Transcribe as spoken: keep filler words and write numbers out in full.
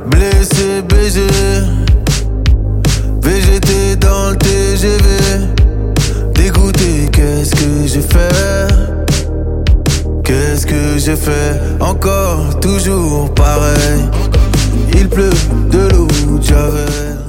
Blessé, B G, V G T dans le T G V. Dégoûté, qu'est-ce que j'ai fait? Qu'est-ce que j'ai fait? Encore, toujours pareil. Il pleut de l'eau de Javel.